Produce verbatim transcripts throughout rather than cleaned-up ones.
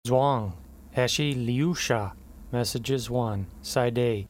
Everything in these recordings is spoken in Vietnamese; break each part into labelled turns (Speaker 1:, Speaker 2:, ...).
Speaker 1: Zhuang, Heshi Liusha, Messages one, Side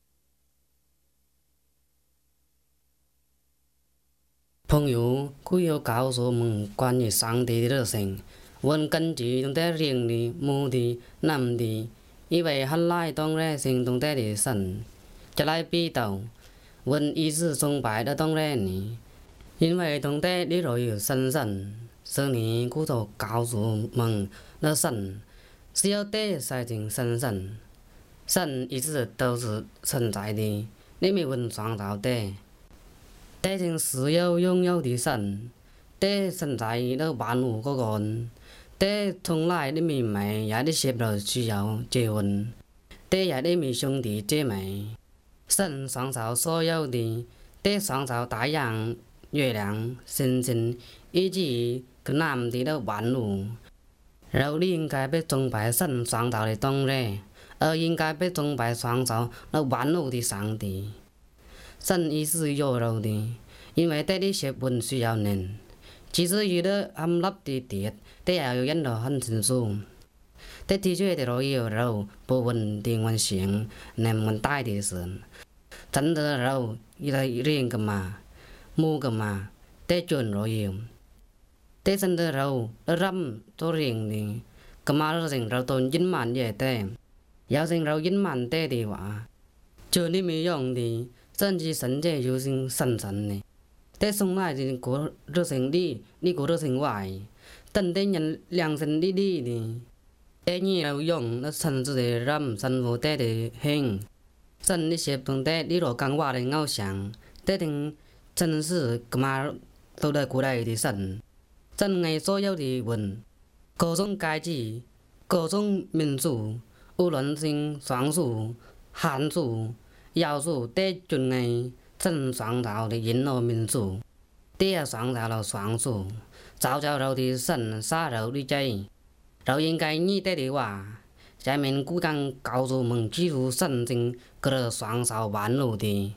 Speaker 2: 朋友，故有告诉我们关于上帝的热情。问根据当代人的目的、男的，因为后来当然性当代的神，จะ来比斗。问一直崇拜的当然呢，因为当代的若有神神，所以故就告诉我们的神是要对赛进神神，神一直都是存在的，你没问创造的。แต่ถึง是要拥有的神，แต่存在的万物嗰個，แต่從來都未買也都接到需要結婚，แต่也都未兄弟姐妹。神創造所有的，แต่創造太陽、月亮、星星，以及個男的的萬物。然後你應該被崇拜神創造的當然，而應該被崇拜創造那萬物的上帝。神亦是有肉的，因為在啲學問需要人，其實有的含粒的鐵，但也有引導很清楚。但的確的肉有肉，不穩定穩型，能穩大的神。真的肉一來人個嘛，木個嘛，但準肉有。但真的肉，了ram做人的，個嘛了成肉都隱瞞也得，要成肉隱瞞得的話，就你沒用的。甚至神者有成神神呢，但從來就過咗成啲，你過咗成壞，等待人良神啲啲呢，但你又用那神子的ram神父帶的行，神的協同帶你羅講話的偶像，帶定真是幹嘛都在古代的神，真愛所有的文，各種階級，各種民族，無論是雙數、漢族。要素在盡藝真創造的人類民族，第二創造了雙數，造就了的神殺了的罪，就應該你得的話，下面故講告訴我們基督聖經嗰個創造萬物的。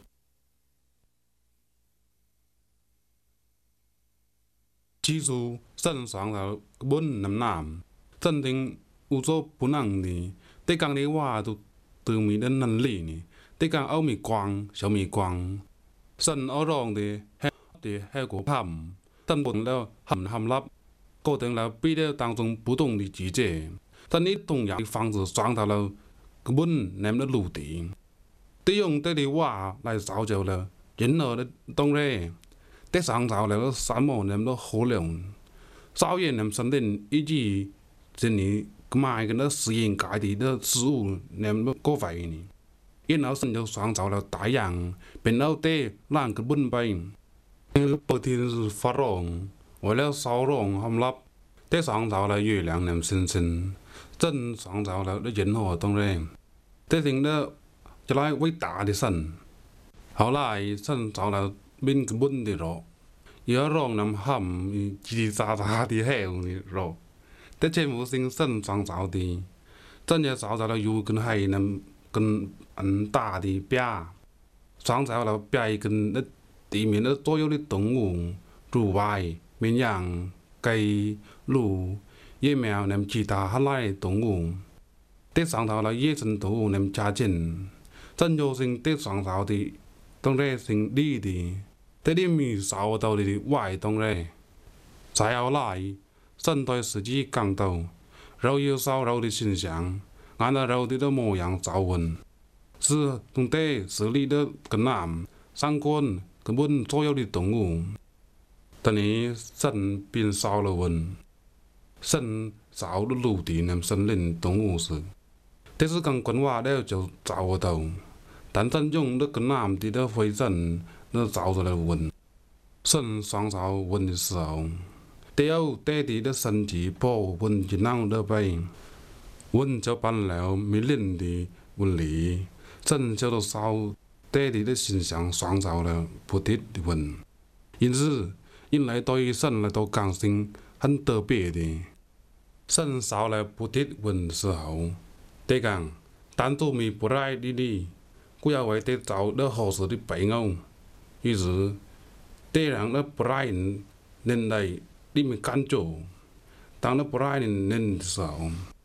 Speaker 3: 基督神創造本能男，真正有做不能的，得講的話都對面的能力呢。啲講歐米光、小米光，神歐讓的係的係個含，但本了含含粒，個定了比了當中不同的季節，但你同樣的方式創造了個本nem的陸地，啲用啲的話來造就了人類的當然，啲創造了山漠nem的河流，草原nem森林以及這裡買個那實驗界的的事物nem的個廢呢。然後神就創造了太陽，並後地讓個本幣。白天是發光，為了燒光含粒，地創造了月亮和星星，真創造了人和當然。這成了一來偉大的神。後來神造了變個本的肉，要讓人含嘰嘰喳喳的黑的肉，這全部是神創造的。真也創造了有跟海能。跟很大的表，創造了表跟那地面的所有的動物，如蛙、綿羊、雞、鹿、野貓和其他海內動物，都創造了野生動物和家禽，真有性都創造的，當然是你的，這裡面燒到的外當然，再後來，神對自己講到，肉有燒肉的形象。按照肉體的模樣造混，是同地是你的根南三觀根本所有的動物，但你神變燒了混，神造了陸地和森林動物時，這是講官話了就造到，但真用的根南地的灰塵那造出來混，神創造混的時候，都要地地的神蹟破混進腦的背。混就辦了迷人的文理，真叫做燒地地的形象創造了不鐵的混，因此因來對於神來到講是很特別的。神燒了不鐵混時候，得講單獨咪不來的你，故要為得造了好事的背後，於是得讓了不來人人來你們感覺，當了不來人人的時候。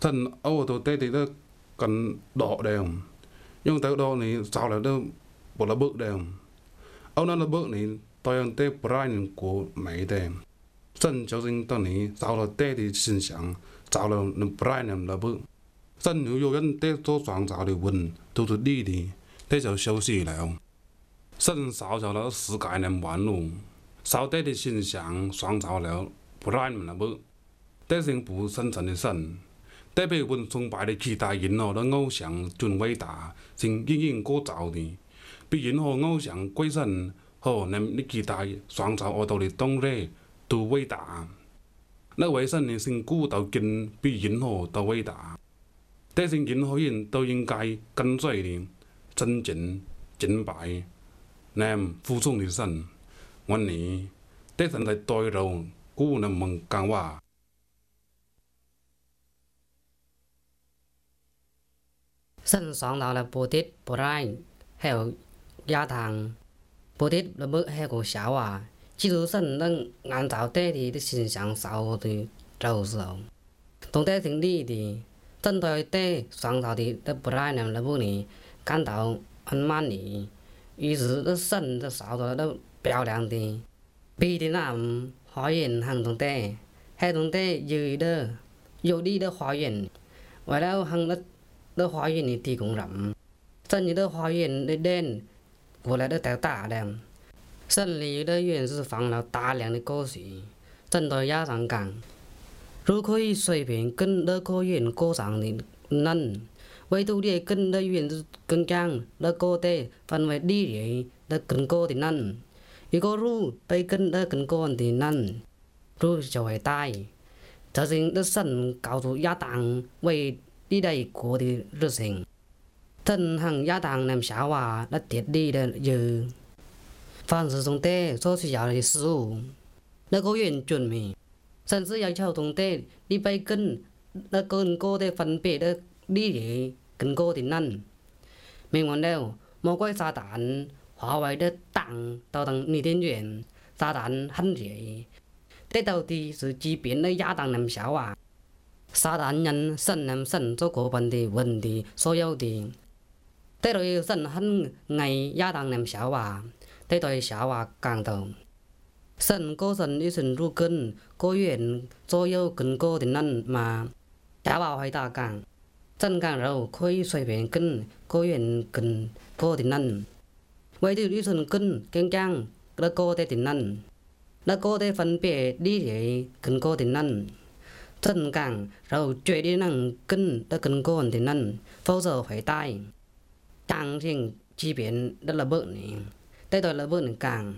Speaker 3: thân ô tô tê thì nó cần đỏ đều nhưng tới đó này sao là nó bộ là bước đều ông nó là bước này tôi ăn tê Brian của mấy đêm sân cho sinh tao này sao là tê thì xin想sao là nó Brian là bước sân nếu有人tê做双找的问都是你的tê就休息了sân sao cho nó世界能玩路sao tê thì xin想双找了 Brian là bước tê sinh不生成的神tê被问崇拜的其他人哦的偶像真伟大是应应过造的比任何偶像鬼神和那你其他双找我到的东嘞都伟大那为神呢是古到今比任何都伟大但是任何人都应该跟随的真正敬拜那服从的神วันนี้แต่สันได้ต่อยเรากูนำมึงกังว่า
Speaker 2: sân sóng đó là bồ tít bồ rai heo gia thằng bồ tít là bước heo của xảo à chỉ dù sân đang ngàn tạo tê thì cái xin sáng sáu thì trâu sầu tổng tê thỉnh đi thì chân tôi tê sáng tạo thì cái bồ rai này là bước này can tạo ăn man này ý sử cái sân cái sáu đó nó béo亮thì vì thế nào hóa hiện hàng tổng tê hay tổng tê dư đơ dụ đi đơ hóa hiện và đâu hàng đất đỡ hóa hiện thì cũng rắm sân như đỡ hóa hiện đỡ đen của lại đỡ téo tả đèm sân lý đỡ hiện sư phẳng là ta lẹng đi cô sĩ sân tôi giá rằng càng如可以随便跟đỡ cô hiện cô rằng thì năn vậy tu đi跟đỡ hiện cân trang đỡ cô tê phần về đi để đỡ cần cô thì năn vì cô ru bay cân đỡ cần cô thì năn ru cho phải tai trở thành đỡ sân cao thủ giá tàng vậy đi đây của thì rất sinh thân hàng gia tăng làm sao à đã tiết đi được giờ phản sử dụng tê số suy giáo là sử dụng đã có quyền chuẩn bị sân sử giáo châu tổng tê đi bay cân đã cân cô tê phân biệt đã đi để cân cô thì năn mình còn đâu một cái sa tán hóa vậy đã tăng tạo thành nị thiên chuyển sa tán hân dễ thế đầu thì sự chi biến đã gia tăng làm sao à sa đàn nhân sân làm sân cho cổ vấn đề vấn đề số yếu thì thế rồi sân hân ngày gia tăng làm sao à thế rồi sao à càng đầu sân cô sân đi sân ru cân cô huyện số yếu cân cô thì năn mà trả vào hay ta càng sân càng rồi khơi xoay biển cân cô huyện cân cô thì năn vậy thì đi sân cân keng trang là cô thì năn là cô thì phân biệt đi để cân cô thì năn thân càng rồi chuyện đi năng cân đã cần cô thì năn bao giờ phải tai càng riêng chi biến đó là bớt này đây tôi là bớt này càng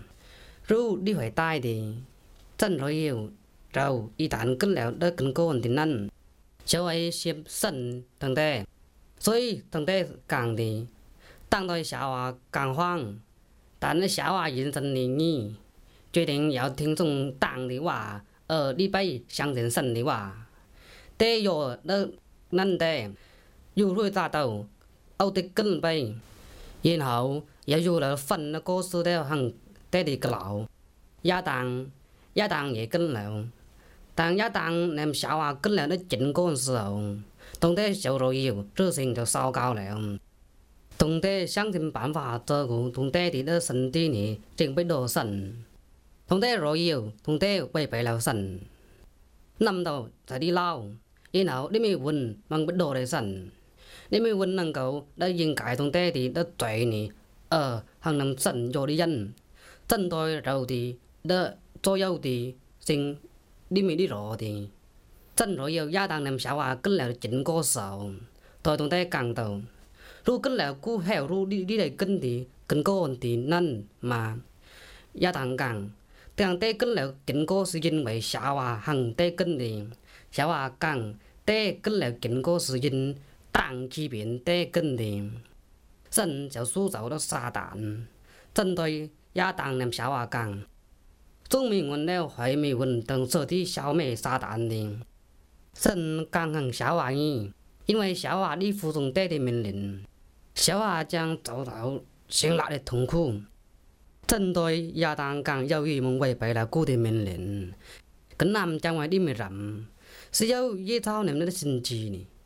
Speaker 2: ru đi phải tai thì chân rồi hiểu rồi y tán cân lẹo đã cần cô thì năn cháu ấy xiêm sân thằng tê所以thằng tê càng thì tăng tôi xảo à càng hoang但是小啊人生的你决定要听从党的话ở đi bay sang đến sân điว่าแต่อยู่đóนั่นแต่อยู่ด้วยตาเต่าเอาแต่ขึ้นไป然後又อยู่แล้วฝันแล้วก็สุดแล้วหังแต่ดีกล่าวย่าต่างย่าต่าง也跟แล้วต่างย่าต่างnem小啊跟แล้วได้整個時候當แต่小老友熱情就燒高แล้ว當แต่想盡辦法照顧當แต่啲的身體呢正被多神同爹羅耀同爹為俾了神นำ到จะดีเล่าอีหนาวได้มีวันมันเป็นโดได้สันได้มีวันนั่งเขาได้ยิงไก่ตรงเต้ที่ได้ใจนี่เออหางนำสันโยดิยันสันตัวเราที่ได้โจยาวที่สิ่งที่มีที่รอที่สันรอยาวยาดังนำสาวกันแล้วจินก็สาวตัวตรงเต้กลางตัวรู้กันแล้วกูแหวรู้ดีดีได้กันที่กันก็ที่นั่นมายาดังกลางแต่เต้กันแล้วกินก็สิยินไว้สาวหังเต้กันดีสาวกังเต้กันแล้วกินก็สิยินต่างชีเปลี่ยนเต้กันดีสันจะสู้เจ้าแล้วซาตานจันโดยยาต่างนำสาวกัง中美文แล้ว还没文等设计小美撒旦的สันกังหังสาวนี้因为小娃你服从เต้的命令小娃将遭到辛辣的痛苦針對亞當更有意夢違背了古的命令，跟南將為啲咩人，是有依靠你們的先知呢，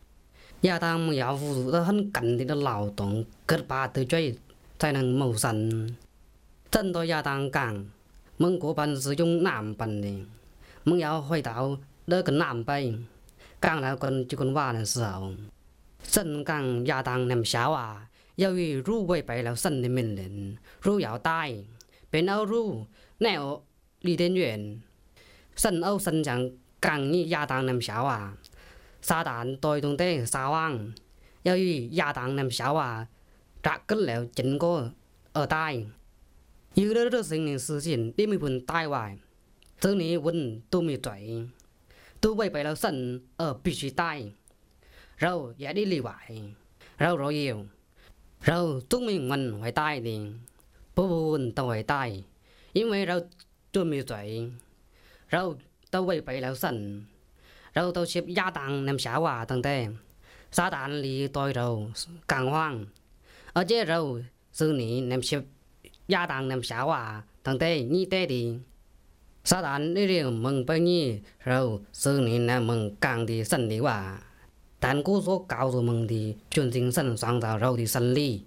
Speaker 2: gia tăng mừng giáo phụ dụ ta hân cảnh thì nó lão tổng kết ba từ chơi tại năng màu xanh chân tôi gia tăng càng mừng của bạn sử dụng nam bạn đi mừng giáo hội tạo đỡ cần nam bay càng là còn chỉ còn qua là sao sân càng gia tăng nằm xáo à giao vì ru quay bay là sân thì mình lên ru giáo tai bên âu ru nẻo đi đến huyện sân âu sân chẳng càng như gia tăng nằm xáo à sa đàn tôi tung tế sao ăn giao vì gia tăng nằm xáo à trả cất lẹo chính cô ở tai như đó đó sinh những sự kiện đi mình buồn tai hoài thứ này vun tôi mi tuổi tôi bay bay là sân ở bị suy tai rồi giả đi lì hoài rồi rồi nhiều rồi chúng mình mình hoài tai thì bố buồn tao hoài tai因为rồi tôi mi tuổi rồi tao bay bay là sân rồi tao xếp gia tăng nằm xáo à thằng tê sa đàn lì tôi rồi càng hoang ở chế rồi sự này nằm xếp gia tăng nằm xáo à thằng tê như tê thì sa đàn đi riêng mừng bao nhiêu rồi sự này nằm mừng càng thì sân đi quả đàn cố số cao rồi mừng thì chuyển sinh sân sáng tạo rồi thì sân ly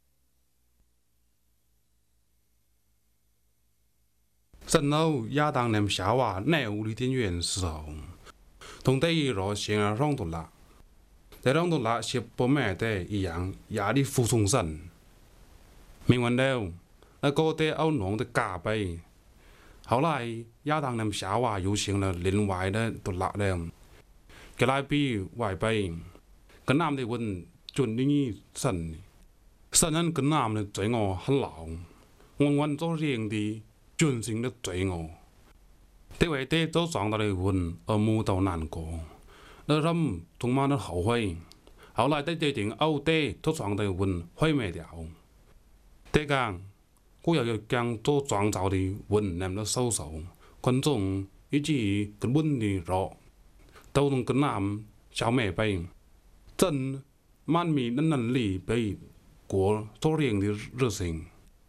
Speaker 3: sân âu gia tăng nằm xáo à nẻo đi thiên viện sầu同第一罗先啊让到啦，在让到啦是不买的一样，压力服从神。明完了，那个的奥农的加倍，后来亚当人下话又成了另外的独立了，给来比外倍，跟男的问准你神，神人跟男的罪恶很老，我我做人的准性的罪恶。thế vậy thế tôi chọn到đây vườn ở mù tàu nàn cổ nó râm thùng ma nó hậu hoay hậu lại tới chơi chuyện âu tê tôi chọn tới vườn hoay mẹ đảo thế càng cô yêu càng tôi chọn vào đi vườn làm nó sâu sâu quan trọng ý chỉ cái vườn thì rõ tàu đồng cái nam cháu mẹ bay chân man mì nó năn lì bay của tôi riêng thì热情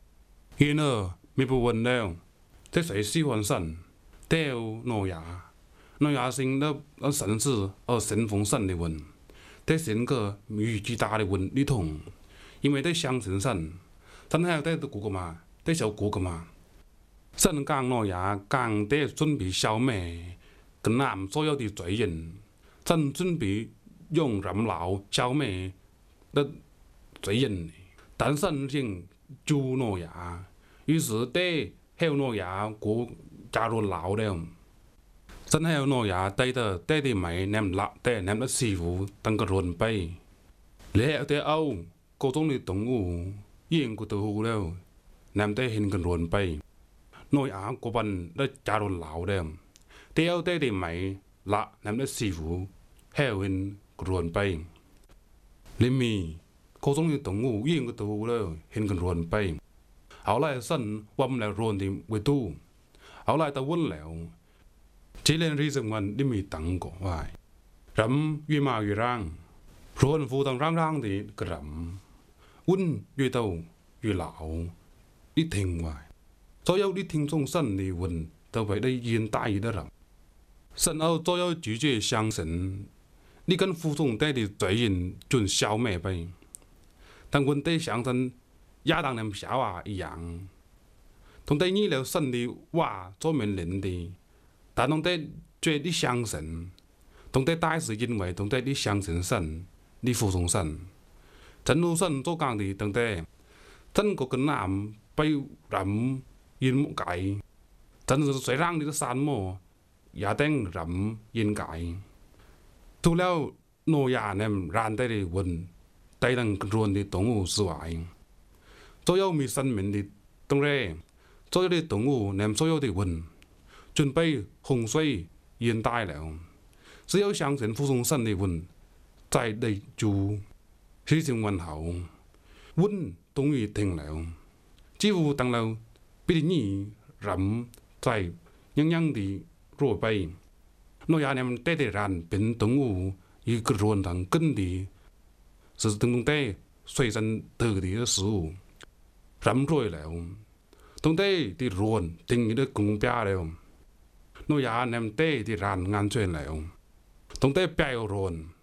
Speaker 3: hiện ở mi bu vườn đâu thế phải si hoàn sẵn theo诺亚，诺亚星的呃神是呃神封神的文，这是个与巨大的文里同，因为在相信神，神还有在古个嘛，在小古个嘛，神讲诺亚讲在准备消灭跟南所有的罪人，神准备用人老消灭的罪人，但神先救诺亚，于是在后诺亚古。加入老的，真係有諾亞低得低啲米，你唔立低，你唔得師傅等個潤杯。你係啲歐各種嘅動物，應個都好了，你唔得獻個潤杯。諾亞嗰班都加入老的，啲歐低啲米立，你唔得師傅係獻個潤杯。你咪各種嘅動物應個都好了，獻個潤杯。後來神話唔嚟潤啲會多。後來到温了，只連日子們都未等過哇！人越罵越讓，潤富當讓讓的個人，温越到越老，你聽哇！所有你聽眾神的温都為你現代的人，神後所有主角相信，你跟服從帶的罪人盡消滅唄，但温帶相信亞當人小啊一樣。同第二了神的話做明人的，但同第最的相信，同第大是因為同第的相信神，你服從神，真如神所講的，同第真個跟南被人因木解，真是水上的山麼，也等人因解，除了諾亞呢然帶的雲，帶能潤的動物之外，所有沒生命的當然。所有的動物，連所有的雲，準備洪水淹大了。只有相信服從神的雲，在地住，事情完後，雲終於停了。幾乎等了比你人在洋洋的若背，諾亞念帶的人變動物，一個人能跟的，是等待水深得的食物，人醉了。當地啲亂定義都公平了，諾亞念地啲人安全了，當地別有亂，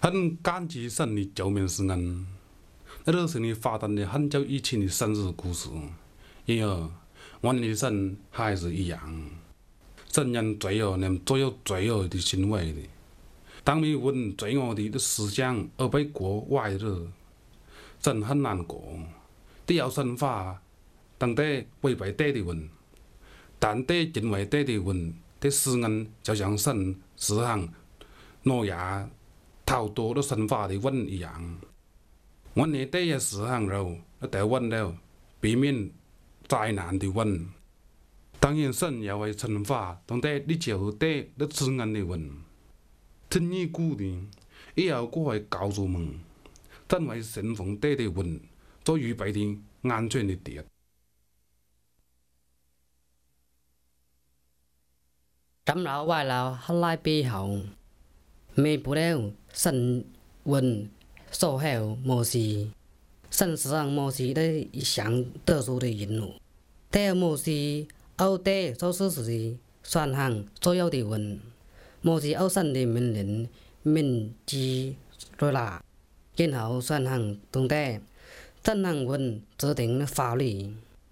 Speaker 3: 很感激神的救命施恩，那都是你发展的很久以前的神事故事。因而，我们的神还是一样，神人罪恶能做有罪恶的行为的。当你问罪恶的思想而被国外了，神很难过，只要神法当得违背对的问，但对认为对的问的施恩，就像神施行挪亚逃脱了神法的问一样。我哋对嘅施行了，就问了，避免灾难的问。当然，神也会惩罚当得你就对你施恩的问。听你故的，以后我会告诉们，真为神奉对的问做预备的安全的地。
Speaker 2: Trăm lão vài lão hắt lai bì hậu mê bù đeo sân vần sổ heo mô xì sân sử dụng mô xì để sáng tờ số để引路 theo mô xì âu tê số sư sử soạn hàng số yếu để vần mô xì âu sân để mình lĩnh mình chi rồi là kiến hậu soạn hàng tung tê sân hàng vần trở thành pháp lý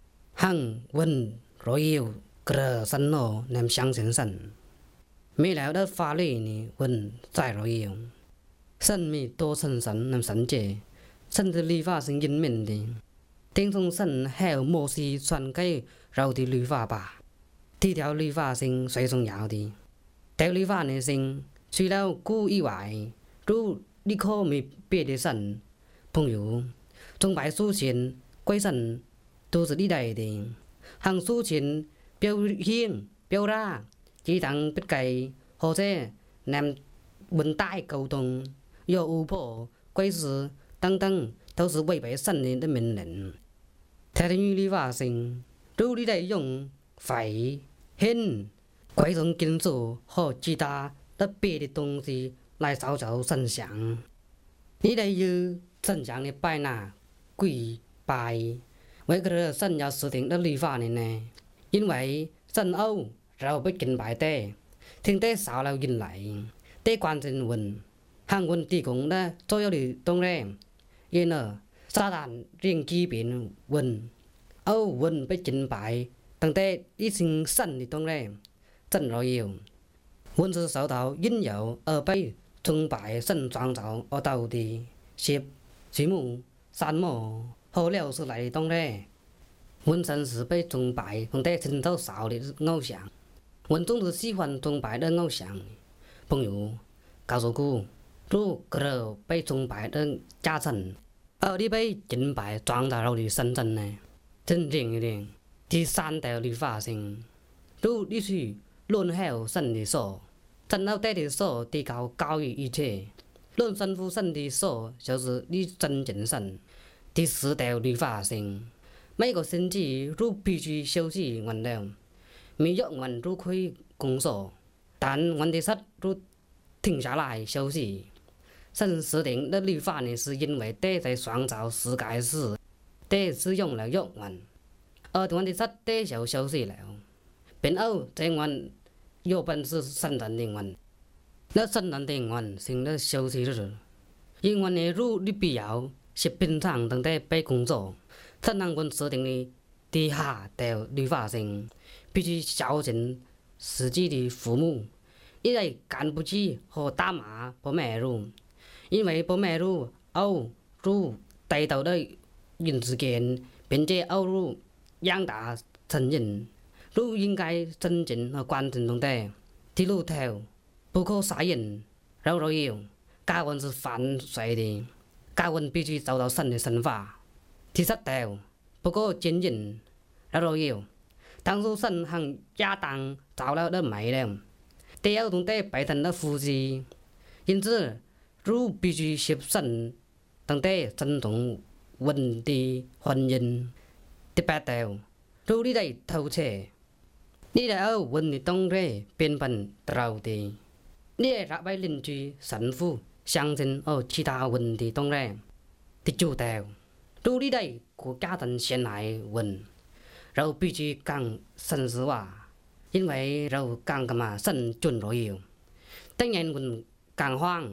Speaker 2: hàng vần rồi yêu cờ sân nổ nằm sáng sáng sânมีแล้วได้ฟ้าเลยนี่วันใจเราเองฉันมีตัวฉันสันนำสันเจฉันจะลีฟ้าสิ่งยินเหม็นดีทิ้งทรงฉันแหวโมซีส่วนใกล้เราที่ลีฟ้าป่าที่แถวลีฟ้าสิ่งสวยทรงยาวดีแต่ลีฟ้าในสิ่งช่วยแล้วกู้อีไหวรู้ดิโคมีเปียดสันพงอยู่จงไปสู้เฉียนกวยสันตัวสุดที่ใดดีหางสู้เฉียนเปียวเฮียงเปียวราchỉ thằng biết cày hồ sơ nằm bên tai cầu tùng do u bộ quay sự tăng tăng都是违背神灵的命令。theo như lý法性，如你利用肺、心、各种金属和其他特别的东西来造就神像，你例如神像的拜纳、跪拜，为个神要实行的律法呢呢？因为神欧。เราไปกินบายเต้ถึงเต้สาวเรายินไหลเต้กวนเซนวันห่างวันตีคงได้โจยดีตรงแรงยินเนอซาดานเรียงกีเป็นวันเอาวันไปกินบายตั้งแต่อีสิงสั้นที่ตรงแรงสั้นรอยเยววันสื่อสาวเต่ายินเหยวเออไปจงบายสั้นจางเต่าเอาเต่าดีเชียบสีมูสานหม้อโหเลี้ยวสุไหลตรงแรงวันสันสือไปจงบายตั้งแต่ถึงเท่าสาว的เงา想文中是喜欢崇拜的偶像，朋友告诉我，如果被崇拜的家臣，而你被敬拜装到เรา的身上呢？真正一点，第三条律法性，如你去论好神的手，真เอาแต่的手提高高于一切，论神父神的手就是你真正神。第四条律法性，每个星期如必须休息完了。มียอดเงินรู้คุยกงโซ但วันที่สัตว์รู้停下来休息神指定的律法呢是因为得在创造世界时得使用了ยอดเงิน而วันที่สัตว์得就休息了เป็นเอา这วัน有本事圣诞的วันแล้ว圣诞的วันสิ่ง的休息日因为呢รู้你必要是平常ตั้งแต่ไป工作神能วัน指定的第下条律法性必须孝敬自己的父母，因为干不起和打骂婆妹路，因为婆妹路偶如带头的人之间，并且偶如养大成人，如应该尊敬和关心中的。第六条，不可杀人，肉肉有，家文是犯罪的，家文必须受到神的惩罚。第七条，不可奸淫，肉肉有。当初神行亚当造了的美了，第二种的拜thần的夫妻，因此如必须接神当得尊重稳定婚姻。第八条，如你在偷窃，你在เอา稳定当得เป็น本道的，你在รับไป邻居神父相信哦其他问题当然。第九条，如你在国家人陷害问。เรา必须讲神实话，因为เรา讲干嘛神准罗有。当然，阮讲谎，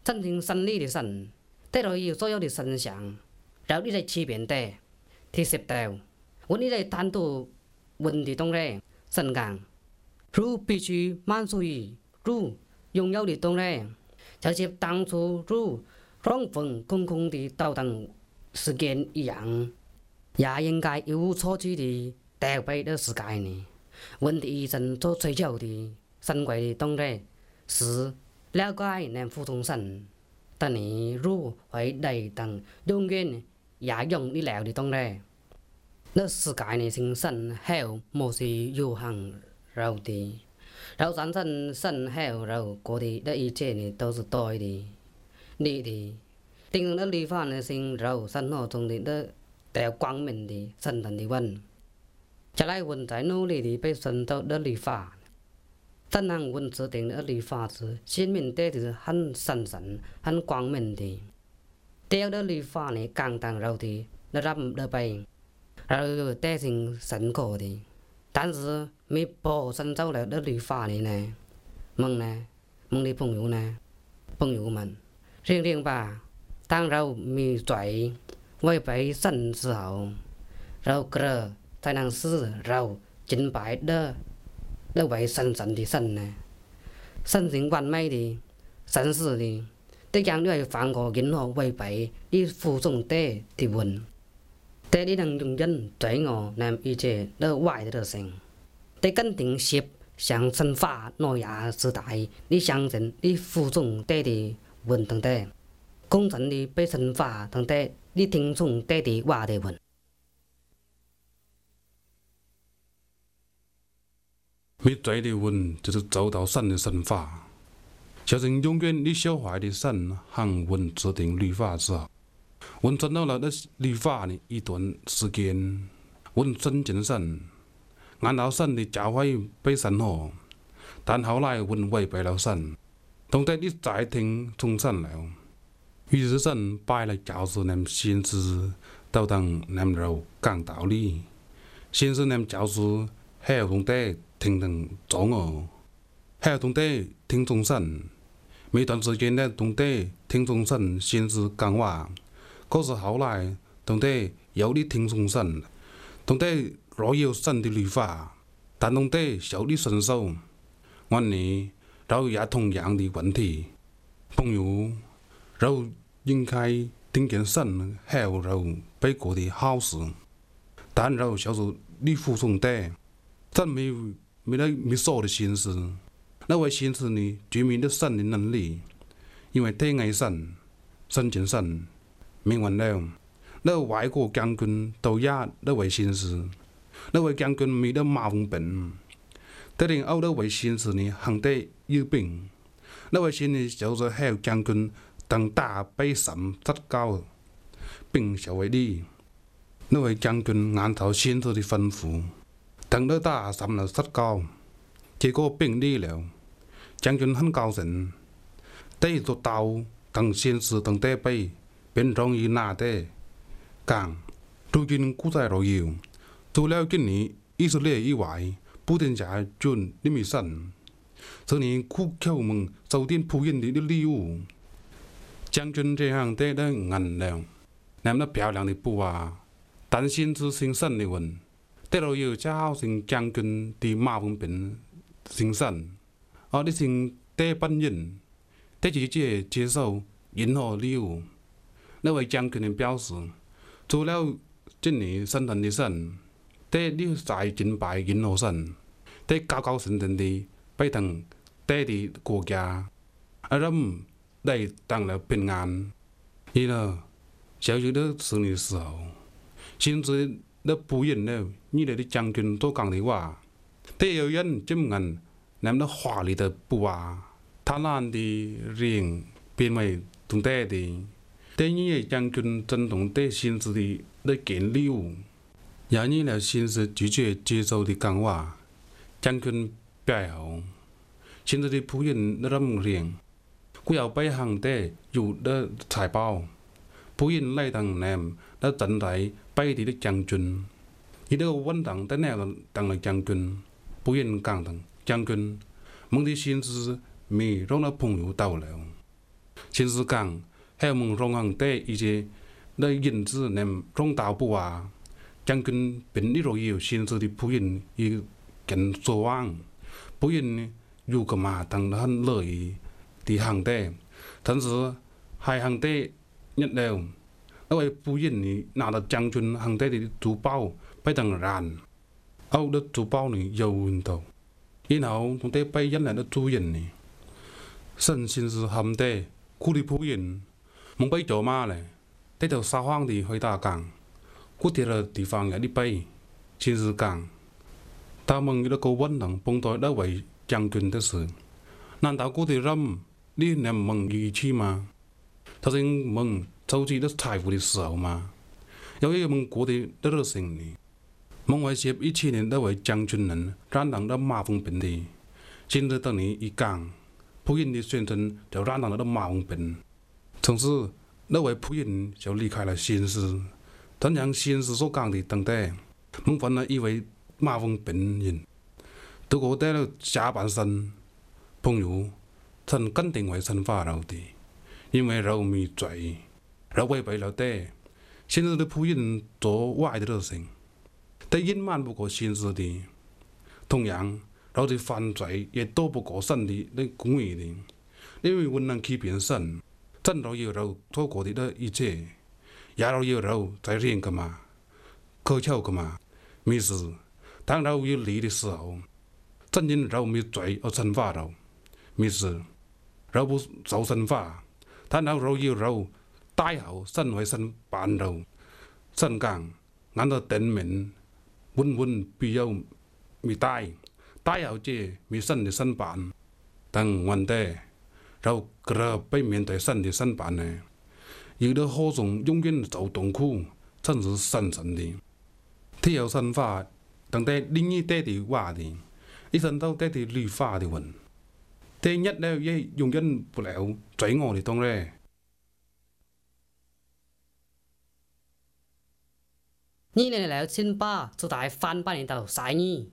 Speaker 2: 真正胜利的神，得到要所有的神像，然后你来欺骗的，ที่สิบ掉，我你来谈到问题中嘞，神讲，如必须满足于如拥有的东嘞，就是当初如双份空空的到等时间一样，也应该一无所知的带回的世界呢。问题神所追求的神贵的东嘞，是了解能服从神。但你如会đầy等永遠也用你了的東西，那世界呢是神後冇是有行肉的，然後真正神後肉過的那一切呢都是對的，你的，定那律法呢是肉神後中的那帶光明的神thần的文，再來文在努力的被神到那律法。但能文字定的律法是先明的是很神神、很光明的。掉的律法呢，càng tăng肉的那让的被，然后带成神果的。但是没保神走了的律法呢呢，梦呢，梦的朋友呢，朋友们，认认吧，当肉没罪，违背神之后，肉个才能使肉敬拜的。那位神神的神呢？神是完美的、神是的，得将你犯过任何违背你服从的的文，得你能用人罪恶让一切都坏的性，得肯定是像神法诺亚时代，你相信你服从的的文等的，公正的被神法等的，你听从的的话的文。
Speaker 3: 没罪的文就是走到神的神法，小心永远你小孩的神和文制定律法之后，文遵到了那律法呢一段时间，文尊敬神，按照神的教诲被神好，但后来文违背了神，同在你再听从神了，于是神摆来教示咱先知，到当咱就讲道理，先是咱教示还有同在。听从做我，还有同地听从神。每段时间呢，同地听从神先是讲话，可是后来同地有你听从神，同地若有神的律法，但同地小你遵守，วันนี้เรา也同样的问题，朋友，เรา应该听见神还有เรา被过的好事，但เรา小时你服从的，真没有。没那没说的心思，那位心思呢，居民的神的能力，因为太爱神，神敬神，明完了，那外国将军都也那位心思，那位将军没得麻风病，但连欧那位心思呢，还得有病，那位心呢，就是还有将军当大被神杀高，并小为例，那位将军按照先知的吩咐。等到打神了杀高，结果病离了。将军很高兴，带着刀等先知等带背，便容易拿的。讲，如今古在罗有，除了今年以色列以外，不定家准你没神。这年苦口们收点仆人的礼物，将军这样带得硬了，那么漂亮的布啊，但先知姓神的问。得了有家好成将军的马文炳姓神，而你姓戴本人，得直接接受任何礼物。那位将军的表示，除了今年神thần的神，得你在敬拜任何神，得高高兴兴的拜登得的国家，而让来当了平安。伊呢，小学的十年时候，先知。那仆人呢？你哋啲将军都讲的话，得有人这么硬，那么华丽的布啊，他烂的人变为同带的，得你嘅将军真同得先知的那件礼物，也你了先知拒绝接受的讲话，将军摆好，先知的仆人那么人，佢又摆行得有的财宝，仆人来当南那真来。拜的将军，伊那个稳当的那个当了将军，不愿讲当将军，蒙的先知没让那朋友到了。 先是讲，还有蒙中行地一些那银子nem中道不啊，将军本一路有先是的仆人一跟做王，仆人呢有个嘛当很乐意的行地，但是还行地一了，那位仆人呢拿着将军行地的珠宝ไป等人，เอา的珠宝呢有运到，然后从地ไป引来的主人呢，神先是行地。古的仆人蒙被做嘛嘞，得到撒谎的回答讲，古地的地方也的被，先是讲，他们一个高温能碰到那位将军的事，难道古地人你能蒙义气吗？他是蒙收集的财富的时候吗？有一个蒙古的的热心呢，蒙为写一七年那位将军人染上的马蜂病的，现在等你一讲。仆人的宣称就染上了马蜂病，从此那位仆人就离开了现实。怎样现实所讲的等待，蒙凡呢以为马蜂病人，如果在了下半身，朋友曾肯定为神法了的，因为肉没罪，肉违背了的。现实的仆人做坏的热情，但隐瞒不过现实的，同样。เรา的犯罪也躲不过神的那公义的，因为我能欺骗神，真เรา要เรา错过的那一切，也เรา要เรา在认干嘛，苛求干嘛，没事。当เรา要离的时候，真因เรา没罪而惩罚เรา，没事。เรา不受惩罚，但เราเรา要เราตาย後神會審判เรา，神講，俺的定命，穩穩必有未ตาย。ตาย後這มี神的審判，但วันแต่เรากระไป面對神的審判呢，有的何種永遠受痛苦，真是神神的。他有神法，但係另一啲的話的，一神都啲的律法的運，第一了也永遠不了罪惡的當然。
Speaker 2: 你嚟了親爸，就大翻班你到晒你。